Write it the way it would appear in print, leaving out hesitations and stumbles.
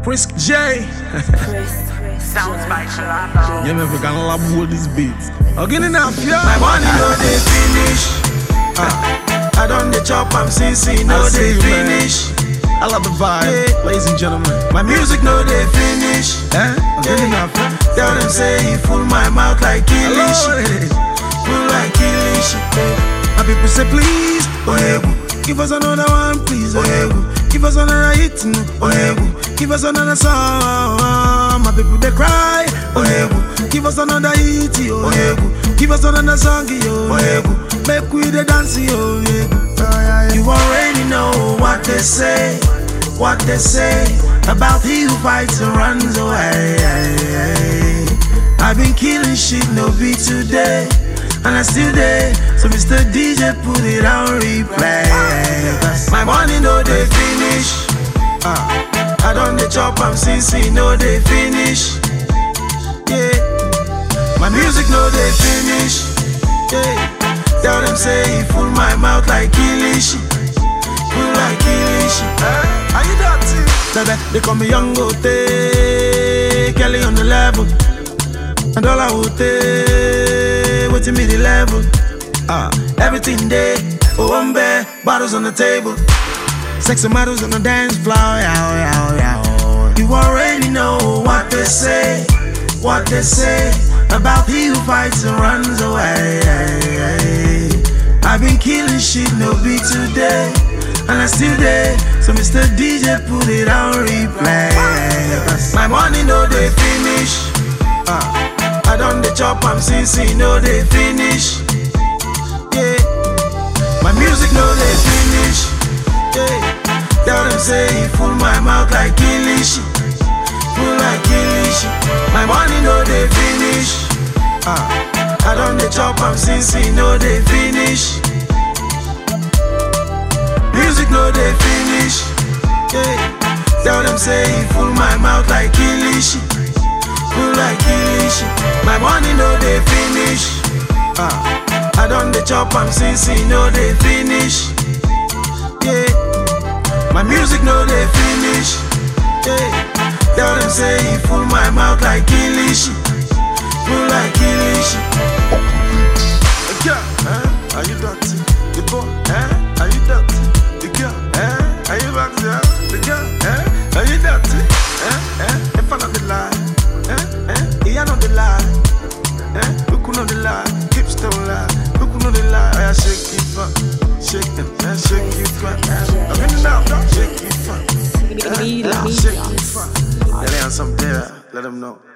Frisk J. Sounds by Shalanda. Yeah, man, we got a lot more of these beats. Again enough, yeah. My money no they finish. I done the chop, I'm CC, no they finish. I love the vibe, ladies and gentlemen. My music no they finish. Again enough. Tell them say he full my mouth like Kilish. Full like Kilish. My people say please, give us another one, please. Give us another hit, give us another song. My people they cry, give us another hit, give us another song, make we the dance, You already know what they say about he who fights and runs away. I've been killing shit, no beat today, and I still there. So Mr. DJ put it on replay. My money no they finish. I done the chop, I'm CC, no they finish. Yeah. My music no they finish. Yeah. Tell them say he full my mouth like Kilish. Full like Kilish. Are you dirty? They call me Young Gote, Kelly on the level. And all I would take, waiting me the level. Everything there, one bed, bottles on the table, sexy models on the dance floor. You already know what they say about he who fights and runs away. I've been killing shit, no beat today, and I still there. So Mr. DJ put it on replay. My money no they finish. I done the chop, I'm CC, no they finish. Yeah. My music no they finish. Yeah. Tell them say he full my mouth like Kilish. Full like Kilish. My money no they finish. I done the chop, I'm CC, no they finish. Music no they finish. Yeah. Tell them say he full my mouth like Kilish. Full like Kilish. My money no they finish. I done the chop, I'm CC, no they finish. Yeah. My music no they finish. Yeah. Tell them say he full my mouth like Kilish. Full like Kilish. The girl, are you dirty? The boy, are you dirty? The girl, are you back there? The girl, are you dirty? If I know the lie, I know the lie. Who could know the lie? Hips don't lie. Who could know the lie? I shake it fun, shake them, shake it fun. I'm in and out, shake it fun. Shake it fun. Let them know.